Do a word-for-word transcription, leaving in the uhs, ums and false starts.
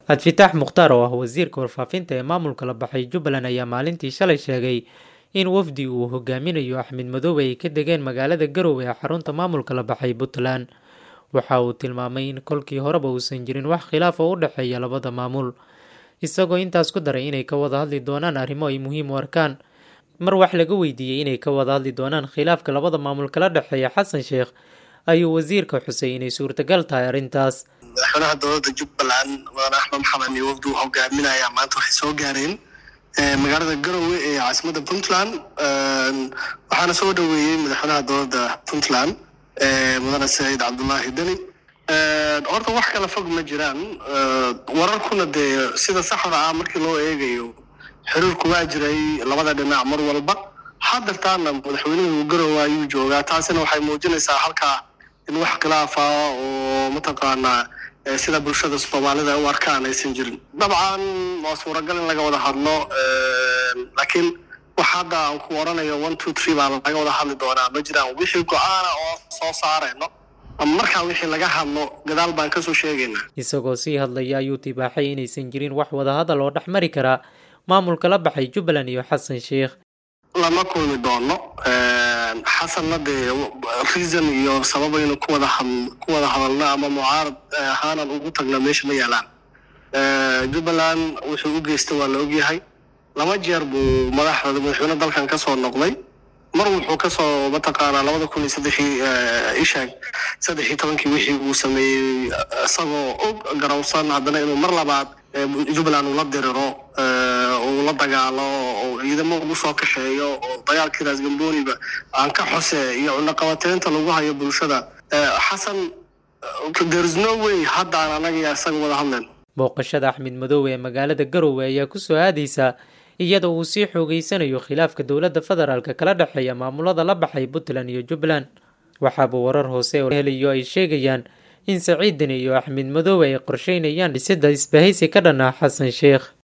Cabdifitaax Mukhtaar oo ah wasiirka warfaafinta ee maamulka la baxay Jubbaland ayaa maalintii shalay sheegay in wafdi uu hogaaminayo Axmed Madoobe ay ka degeen magaalada Garowe ee xarunta maamulka la baxay Puntland. Waxa uu tilmaamay in kolkii horeba uusan jirin wax khilaaf oo u dhaxeeya labada maamul, isagoo intaas ku daray inay ka wada hadli doonaan arrimo ay muhiim u arkaan. Mar wax laga weydiiyey inay ka wada hadli doonaan khilaafka labada maamul kala dhaxeeya Xasan Sheekh, ayuu wasiirka xusay inay suurtagal tahay arrintaas. madaxweynaha dowladda Jubbaland madaxweyne Axmed Maxamed iyo wafdu hogaaminaya maanta waxay soo gaareen magaalada Garowe ee caasimadda Puntland, waxaana soo dhaweeyay madaxweynaha dowladda Puntland mudane Saciid Cabdullaahi Deni. horta wax kala fog ma jiraan, wararkuna dee sida saxda ah markii loo eegayo xiriirku waa jiray labada dhinac mar walba. hadaltaana madaxweynuhu Garowe ayuu joogaa, taasina waxay muujinaysaa halkaa in wax khilaaf ah oo mataqaanaa sida bulshada Soomaalida u arkaan aysan jirin. dabcan waa suuragal in laga wada hadlo, laakiin waxa hadda aan ku waranayo one two three baa laga wada hadli doonaa ma jiraan. wixii go'aana oo soo saarayno ama markaa wixii laga hadlo gadaal baan kasoo sheegaynaa. Isagoo sii hadlaya ayuu tibaaxay inaysan jirin wax wada hadal oo dhexmari kara maamulka la baxay Jubbaland iyo Xasan Sheekh. lama kulmi doono xasanna dee reason iyo sabab aynu ku wada ku wada hadalno ama mucaarad ahaanan ugu tagna meesha ma yaalaan. Jubbaland wuxuu u geystay waa la ogyahay. lama jeer buu madaxda madaxweyne dalkan ka soo noqday. mar wuxuu ka soo mataqaanaa labada kun iyo saddexii ishaag saddex iyo tobankii wixii uu sameeyey isagoo og garawsan haddana inuu mar labaad Jubbaland uu la diriro oo la dagaalo oo ciidamo ugu soo kaxeeyo oo dagaalkiidaas Gambooniba aan ka xusee iyo cunaqabateynta lagu hayo bulshada. Xasan there is no way hadda anaga isaga wada hadleen. Booqashada Axmed Madoobe ee magaalada Garowe ayaa ku soo aadaysa iyadoo uu sii xoogeysanayo khilaafka dowladda federaalka kala dhaxeeya maamulada la baxay Puntland iyo Jubbaland. waxaaba warar hoose oo helayo ay sheegayaan in Saciid Deni iyo Axmed Madoobe ay qorsheynayaan dhisidda isbahaysi ka dhan ah Xasan Sheekh.